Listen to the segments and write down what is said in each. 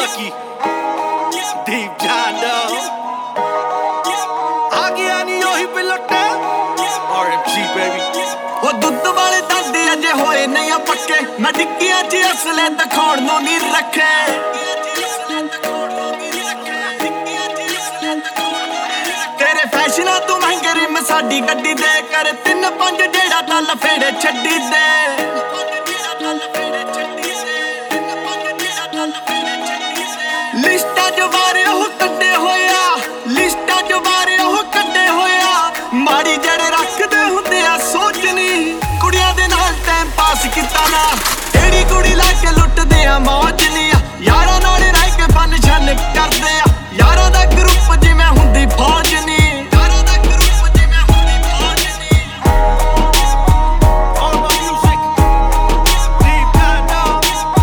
Ricky, Deep John Doe, ਆ ਗਿਆ ਨੀ ਉਹੀ ਪਿਲਟਾ RMG baby। ਉਹ ਦੁੱਧ ਵਾਲੇ ਦਾਦੇ ਅਜੇ ਹੋਏ ਨਹੀਂ ਆ ਪੱਕੇ, ਮੈਂ ਡਿੱਗੀਆਂ 'ਚ ਅਸਲੇ ਦਿਖਾਉਣ ਨੂੰ ਨਹੀਂ ਰੱਖੇ। ਤੇਰੇ ਫੈਸ਼ਨਾਂ ਤੋਂ ਮਹਿੰਗੇ ਰਿਮ ਸਾਡੀ ਗੱਡੀ ਦੇ ਕਰ 3-5 ਜਿਹੜਾ ਤਾਂ ਲਫੇੜੇ ਛੱਡੀ ਦੇ। ਲਿਸਟਾਂ 'ਚ ਵਾਰੇ ਉਹ ਕੱਢੇ ਹੋਇਆ, ਲਿਸਟਾਂ 'ਚ ਵਾਰੇ ਉਹ ਕੱਢੇ ਹੋਇਆ। ਮਾੜੀ ਜਿਹੜੇ ਰੱਖਦੇ ਹੁੰਦੇ ਆ ਸੋਚਣੀ, ਕੁੜੀਆਂ ਦੇ ਨਾਲ ਟਾਈਮ ਪਾਸ ਕੀਤਾ ਨਾ। ਜਿਹੜੀ ਕੁੜੀ ਲਾ ਕੇ ਲੁੱਟਦੇ ਆ ਮੌਜ ਨੀ ਆ, ਯਾਰਾਂ ਨਾਲ ਰਹਿ ਕੇ ਫਨ-ਸ਼ਨ ਕਰਦੇ ਆ। ਯਾਰਾਂ ਦਾ ਗਰੁੱਪ ਜਿਵੇਂ ਹੁੰਦੀ ਫੌਜ ਨੀ, ਯਾਰਾਂ ਦਾ ਗਰੁੱਪ ਜਿਵੇਂ ਹੁੰਦੀ ਫੌਜ ਨੀ। On my music, Deep John Doe,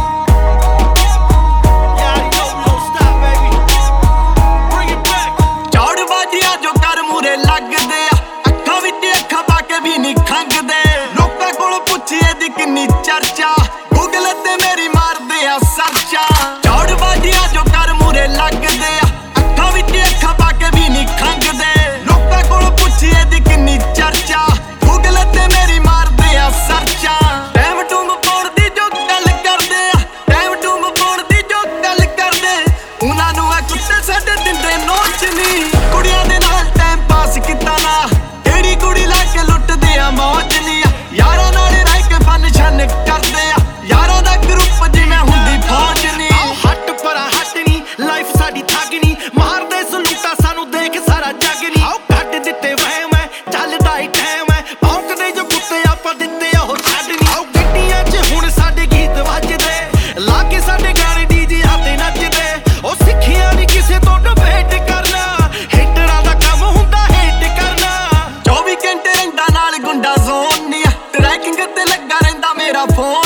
yeah you know we don't stop baby, bring it back। ਚੌੜਬਾਜ਼ੀਆਂ ਜੋ ਕਰ ਮੂਰੇ ਲੱਗਦੇ ਆ, ਅੱਖਾਂ ਵਿੱਚ ਅੱਖਾਂ ਪਾ ਕੇ ਵੀ ਨਹੀਂ ਖੰਗਦੇ। ਲੋਕਾਂ ਕੋਲ ਪੁੱਛੀਏ ਦੀ ਕਿੰਨੀ ਚਰਚਾ, ਗੂਗਲ ਤੇ ਮੇਰੀ ਮਾਰਦੇ ਆ ਸਰਚਾ। ਚੌੜਬਾਜ਼ੀਆਂ ਜੋ ਕਰ ਮੂਰੇ ਲੱਗਦੇ ਆ, ਅੱਖਾਂ ਵਿੱਚ ਅੱਖਾਂ ਪਾ ਕੇ ਵੀ ਨਹੀਂ ਖੰਗਦੇ। ਲੋਕਾਂ ਕੋਲ ਪੁੱਛੀਏ ਦੀ ਕਿੰਨੀ ਚਰਚਾ, ਗੂਗਲ ਤੇ ਮੇਰੀ ਮਾਰਦੇ ਆ ਸਰਚਾ। ਟਾਈਮ ਟੂਮ ਪਾਉਣ ਦੀ ਜੋ ਗੱਲ ਕਰਦੇ ਆ, ਟਾਈਮ ਟੂਮ ਪਾਉਣ ਦੀ ਜੋ ਗੱਲ ਕਰਦੇ, ਉਹਨਾਂ ਨੂੰ ਆ ਕੁੱਤੇ ਸਾਡੇ ਦਿੰਦੇ ਨੋਚ ਨੀ। ਕੁੜੀਆਂ ਦੇ ਨਾਲ ਟਾਈਮ ਪਾਸ ਕੀਤਾ ਨਾ, ਜਿਹੜੀ ਕੁੜੀ ਲਾ ਕੇ ਲੁੱਟਦੇ ਆ ਮੌਜ ਨੀ ਆ। ਯਾਰਾਂ ਨਾਲ ਰਹਿ ਕੇ ਫਨ-ਸ਼ਨ ਕਰਦੇ ਆ, ਯਾਰਾਂ ਦਾ ਗਰੁੱਪ ਜਿਵੇਂ ਹੁੰਦੀ ਫੌਜ ਨੀ। ਹੱਟ ਪਰਾਂ ਹੱਟ ਨੀ, ਲਾਈਫ ਸਾਡੀ ਠੱਗ ਨੀ, ਮਾਰਦੇ ਸਲੂਟਾ ਸਾਨੂੰ ਦੇਖ ਸਾਰਾ ਜੱਗ ਨੀ। ਆਓ ਕੱਢ ਦਿੱਤੇ ਵਹਿਮ ਐ, ਚੱਲਦਾ ਈ ਟਾਈਮ ਐ, ਭੌਂਕਦੇ ਜੋ ਕੁੱਤੇ ਆਪਾਂ ਦਿੱਤੇ ਆ ਉਹ ਛੱਡ ਨੀ। ਆਓ ਗੱਡੀਆਂ 'ਚ ਹੁਣ ਸਾਡੇ ਗੀਤ ਵੱਜਦੇ, ਲਾ ਕੇ ਸਾਡੇ ਗਾਣੇ ਡੀਜੇ ਤੇ ਨੱਚਦੇ। ਉਹ ਸਿੱਖਿਆ ਨੀ ਕਿਸੇ ਤੋਂ ਡਿਬੇਟ ਕਰਨਾ, ਹੇਟਰਾਂ ਦਾ ਕੰਮ ਹੁੰਦਾ ਹੇਟ ਕਰਨਾ। 24 ਘੰਟੇ ਰਹਿੰਦਾ ਨਾਲ ਗੁੰਡਾ ਜ਼ੋਨ ਨੀ ਆ, ਟਰੈਕਿੰਗ ਤੇ ਲੱਗਾ ਰਹਿੰਦਾ ਮੇਰਾ ਫੋਨ।